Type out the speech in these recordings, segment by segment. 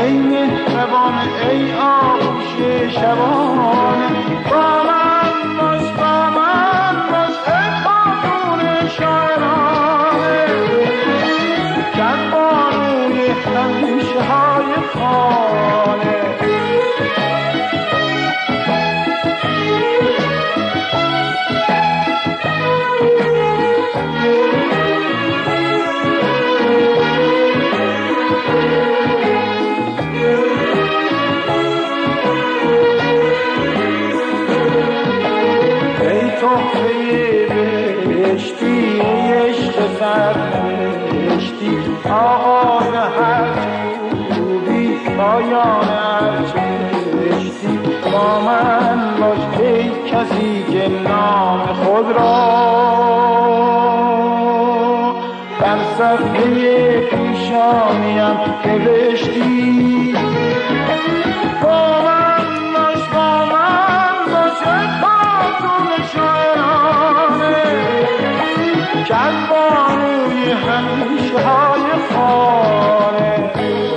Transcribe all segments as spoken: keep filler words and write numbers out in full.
ای مهربان ای آغوش شبانه، با من باش با من باش ای خاتون شاعرانه، کرد بانوی همیشه های خانه. سرنوشتی آغاز هر خوبی پایان هر چشتی، با من باش ای کسی که نام خود را در صفحه پیشانیم نوشتی، با من باش با من باش ای خاتون شاعرانه، کرد بانوی همیشه های خانه.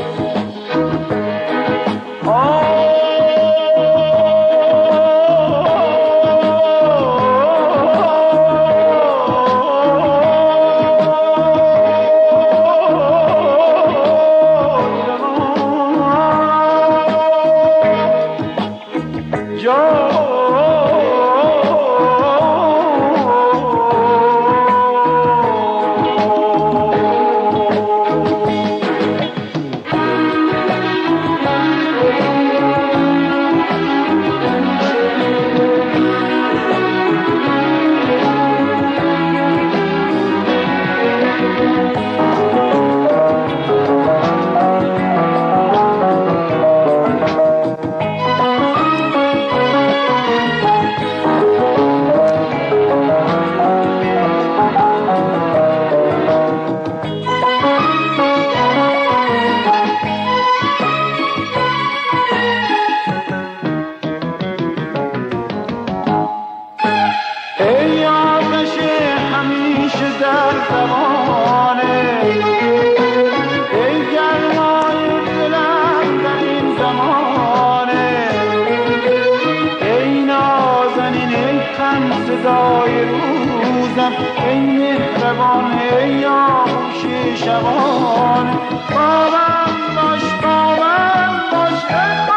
صدای روزم ای مهربان ای آغوش شبانه، با من باش با من باش